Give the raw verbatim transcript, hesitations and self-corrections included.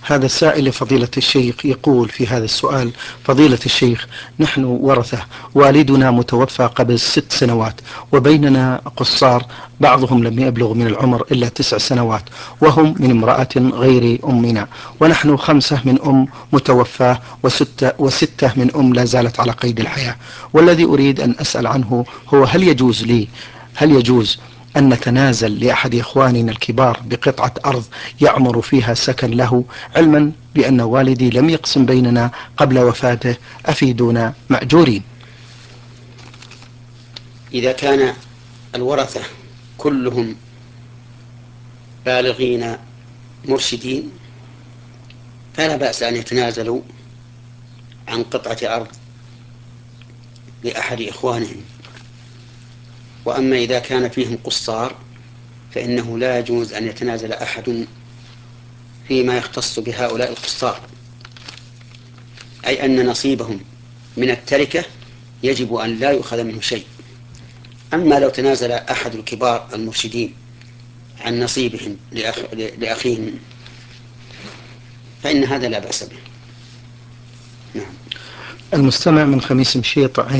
هذا السائل لفضيلة الشيخ يقول في هذا السؤال: فضيلة الشيخ، نحن ورثة، والدنا متوفى قبل ست سنوات، وبيننا قصار بعضهم لم يبلغ من العمر إلا تسع سنوات، وهم من امرأة غير أمنا، ونحن خمسة من أم متوفاة وستة, وستة من أم لا زالت على قيد الحياة. والذي أريد أن أسأل عنه هو: هل يجوز لي هل يجوز أن نتنازل لأحد إخواننا الكبار بقطعة أرض يعمر فيها سكن له، علما بأن والدي لم يقسم بيننا قبل وفاته؟ أفيدونا مأجورين. إذا كان الورثة كلهم بالغين مرشدين فلا بأس أن يتنازلوا عن قطعة أرض لأحد إخوانهم. وأما إذا كان فيهم قصار فإنه لا يجوز أن يتنازل أحد فيما يختص بهؤلاء القصار، أي أن نصيبهم من التركة يجب أن لا يؤخذ منه شيء. أما لو تنازل أحد الكبار المرشدين عن نصيبهم لأخ... لأخيهم فإن هذا لا بأس به. نعم. المستمع من خميس مشيط